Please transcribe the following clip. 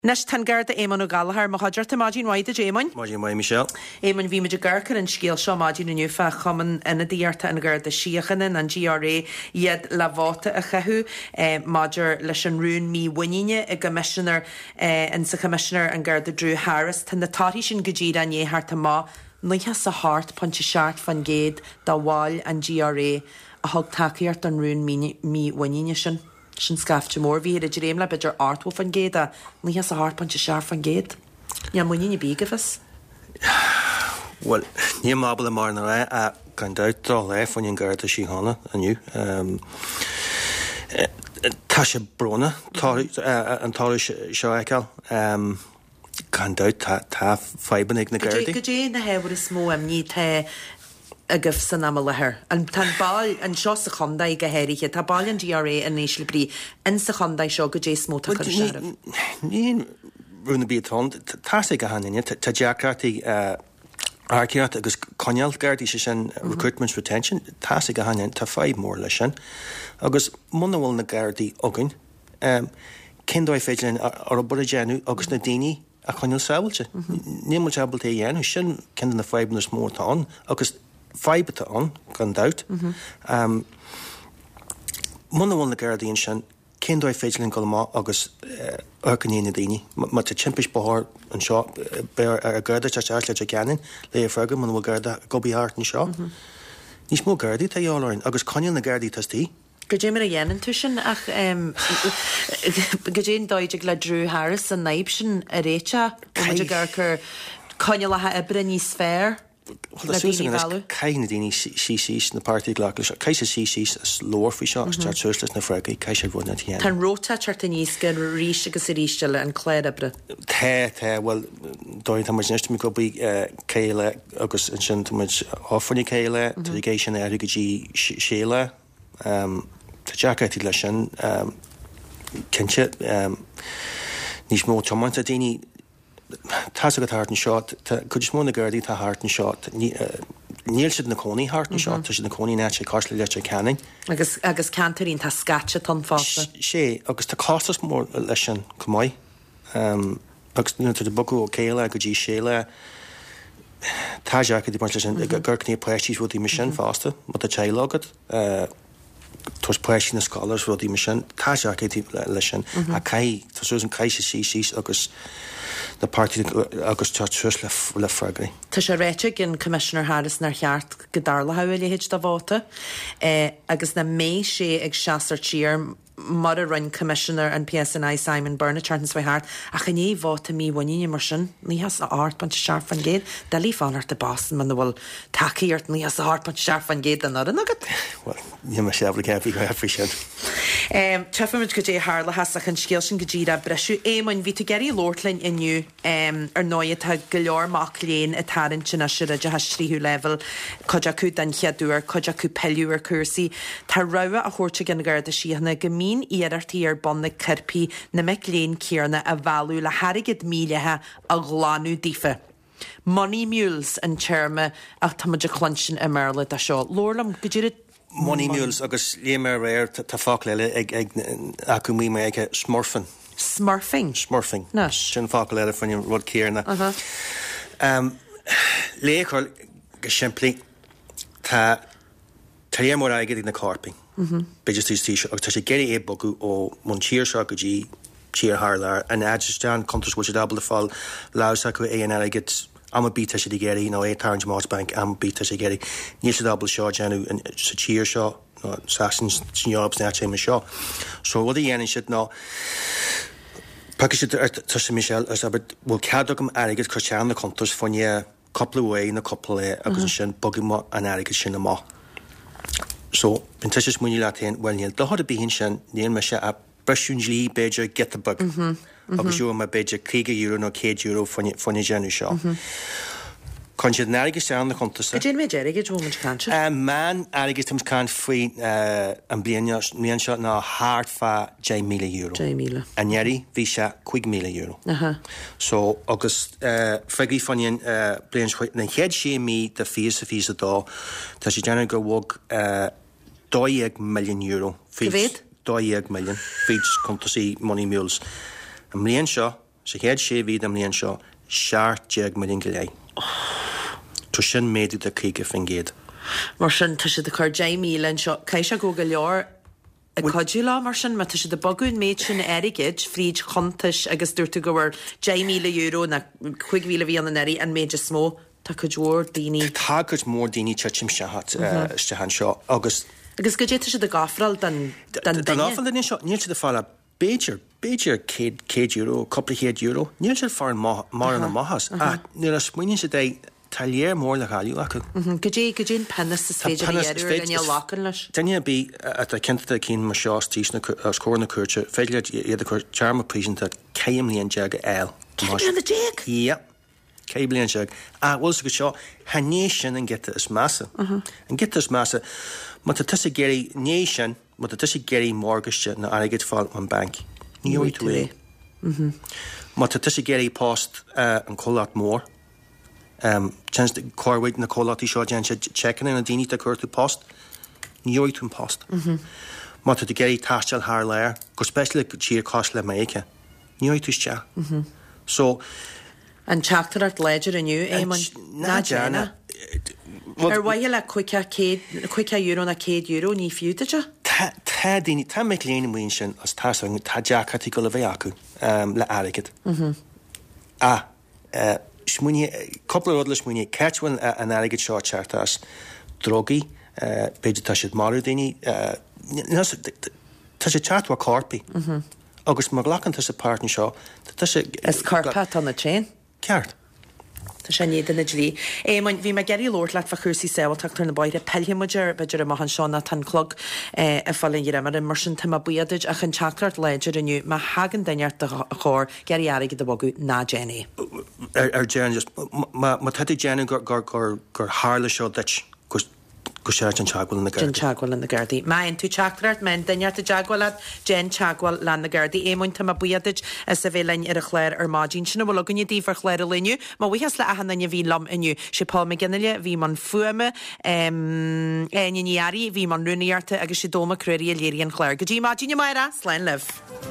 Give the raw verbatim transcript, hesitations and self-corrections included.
Nes tan garda Éman ó Gallagher má haidir tá máidín waid a Éman. Máidín waid Michelle. Éman bhí muidir garcar an scéal seo máidín na nniufa chuman ina díarta an garda siochanna an G R A iad le bháta a cheithú máidir leis an rún mí winine a commissioner an sa commissioner an garda Drew Harris tan na táí sin go ddíad an éthart má nuithe sa hart ponte seart fan géad dá bháil an G R A a thug takeíart an rún mí winine sin. Sin scafte mór bhí a dréim le beidir artwolf an géad a níhe sa hartpante sear fan géad. Ní muoine bígafas? Well, ní mábal a mar na ré a gan daut dá le fan an garda sí hána aniu. Tá sé brona an táir seo eiceil. Gan daut tá faiban ag na gardaí. Go dé na hebhar is mó am ní tá agah san am lethir. An tan báil an seo sa chondaí go héirithe, tá báil an G R A an éisle brí in sa chondaí seo go dé smóta chu searh. Níon rúna bí atá, tá sé go haine, tá deacratí arceart agus coneal gardaí sé sin recruitment retention, tá sé go haine, tá fáid mór lei sin. Agus muna bhfuil na gardaí agan, cin dóid féidir ar a bud a déanú agus na daoine a coneal sábailte. Ní mu teabalta a dhéanú sin cin na fáid na smórta an, agus Fáibata an, gan daut. Muna bhfuil na gardaíonn sin, cén dóid féidirlinn go má agus arcaníon na daoine. Má tá timpis báthir an seo ar a garda te teart le a ceannin, le a freaga muna bhfuil garda gobaí hart an seo. Nís mó gardaí tá dheálainn, agus coneal na gardaí tastí. Go dé mar a dhéanaan tú sin ach go dé dóideag le Drew Harris an naib sin a réite, go garchar coneal athe ibre níos sfér. Well, that's kind of dini C Cs in the party glaclish. Kaisa C Cs is lower for shots. Start socialist na fraggy. Kaisa run at the end. Tan rota chartanis gan rish agus rishel and cledabre. Te te well, doing how much next to me could be Kayla agus and shin too much offering Kayla irrigation area g Sheila um to jack at lesson um kinship um nish more tomanta dini. Tá go hart an shot could just mona gardaí tá hart an shot níl siad na cónaí hart an shot tá siad na cónaí net sé cosla le canning agus agus cantarín tá scatcha tan fásta sé agus tá costas mór leis sin cumáid agus nu de bogu ó céile go dtí séile tá deacha dí mar sin gurcní pleistíí rudí me sin fásta má a teilagad tus pleisí na scholars rudí me sin tá deacha lei sin a cai tá sú an caiise sí sí agus the party agus church le le fragri. Tá sé réite gin Commissioner Harris nar cheart godarla ha le héid da bháta eh, agus na mé sé ag seaar tíir mar a run Commissioner an P S N I Simon Burnett Chartons by Hart a chané bháta mí bhaine mar sin ní has a art ban searf fan géad da lí fanart de Boston man bhfuil takeíart ní has a art ban searf fan géad an an agad. Well, ní mar sé bhla ceapí go efficient. Um, Trefamid go dé hála hasach an scéal sin go ddíra breisiú éman bhí tú geirí Lordlainn inniu um, ar náiad tá go leor mac léon a tarann sin a siad a tríú level coide acu den cheadúar coide acu peiliú ar cuasaí tá rogha a chóirte gan garda síhanna go mín iarartaí ar bonna cirpi na meic léon céarna a bhhealú le harigid mílethe a gláánú dífa. Money Mules an chairma ach táidir chlansin a merla a seo. Lorlam go dtíad Money Mules agus lémer réir tá fág leile ag ag acu mí me ag smurfing. Smurfing? Smurfing. Nas. Sin fág leile fan rud céarna. Um, Léchol go siimplí tá tá réir mór aige na carping. Beidir tí tí agus tá sé geirí é bogu ó mun tíir seo go dtí tíir hálar an aidirsteán contas bhil sé dabal a fáil leabhas acu é an aigid am a bíta sé géirí nó é Tarrant Bank am bíta sé géirí níl sé dabal seo deanú sa tíir seo nó sasan sneobs na sé me seo. So bhd a dhéanaan siad ná Pagus sé tá sé Michelle as aber bhfuil ceadach am aigid chu tean na contas fanne coppla bhé na coppla agus sin bogim an aigid sin má. So bin te sé muí le taon bhfuil níl dohad a bíhinn sin níl me se a breisiún lí beidir get a bug. agus dú me beidir críige euro nó cé euro fanne genú seo. Con siad nárigus sé an na contasa. Dé mé déige dúmid canse? Man agus tums can faoi an bliana níon seo ná hard fa dé míle euro. dé míle. Anjeri bhí se chuig míle euro. So agus fregaí fanin blian na head sé mí de fí a fí a dá tá sé déanana go bhg dóag milliún euro. Govéad? Dóag milliún fís contasí Money Mules. Am líon seo sa chéad sé bhí am líon seo seart deag mar go lé. Tá sin méadú de chuige fan géad. Mar sin tá si de chuir Jamie len seo cai se go go leor a codú lá mar sin, me tá si de bagún méid sin aigeid fríd contas agus dúirta gohar Jamie le euro na chuig bhíle bhí an neri an méid smó tá chudúir daoine. Tá chud mór daoine teim se hat ste han seo agus agus go déta si de gafral den den áfan den seo níl si de fála Béidir Béidir cé euro coppla héad euro níl se far mar an mahas a níl a smuoine sé dé taléir mór le chaú acu. Go dé go dén pennas sa féidir an lácan leis. Danne bí a cinnta cín mar seás tíos scóir na cuairte féidir iad chu tearrma prísanta céim líon deag eil. Céim na déag? Ia. Cé blion seag. A bhfuil go seo hanéis sin an gita is massa. An gita is massa, má tá tusa géirí nééis sin, má tá tusa géirí mórgaiste na aigid fáil an bank. Ní oí tú é. Má tá tusa géirí post an cholát mór. Chans cóirhaid na cholátí seo dean sé checkan in a daoine a chuirtú post. Ní oí tún post. Má tá géirí taisteal thar léir, go speisiala go tíir cos le méice. Ní oí tú ste. So an teachtar art léidir aniu é ná déna. Ar bhaile le chuice euro na céad euro ní fiútaide? Tá daoine tá méid léana muon sin as tá tá deachchatí go le bheith acu le airigid. A smuoine coppla rud le smuoine ceitfuin an airigid seo teartás drogaí beidir tá siad marú daoine tá sé teartha corpaí. Agus mar ghlachan tá sa páirtna seo tá sé is carpa an na chain? Ceart. Tá sé níad na dlí. É man bhí me geirí Lord leat fa chusaí saoilteachtar na baide peilhimuidir beidir a mahan seánna tan clog a fallin dhéar mar mar sin tam buiadiid a chun teachtarart léidir aniu má hagan daineart a chóir geirí aige do bogu ná Jenny. Ar Jen just má tuí Jenny gur gur gur hála seo deit go sé an teagháil na Gardaí. teagháil na Gardaí. Main tú teachtarart men daineart a teagháil Jen teagháil le na Gardaí émhain tam buiadiid a sa bhélein ar a chléir ar mádín sinna bhfuil ganne dífar chléir a leniu, má bhuichas le ahanana bhí lam inniu sé Paul McGinneile bhí man fuame éinearí bhí man runúnaíarta agus sé dóma cruirí a léiríon chléir. Go dtí mádíine maira, slein leh.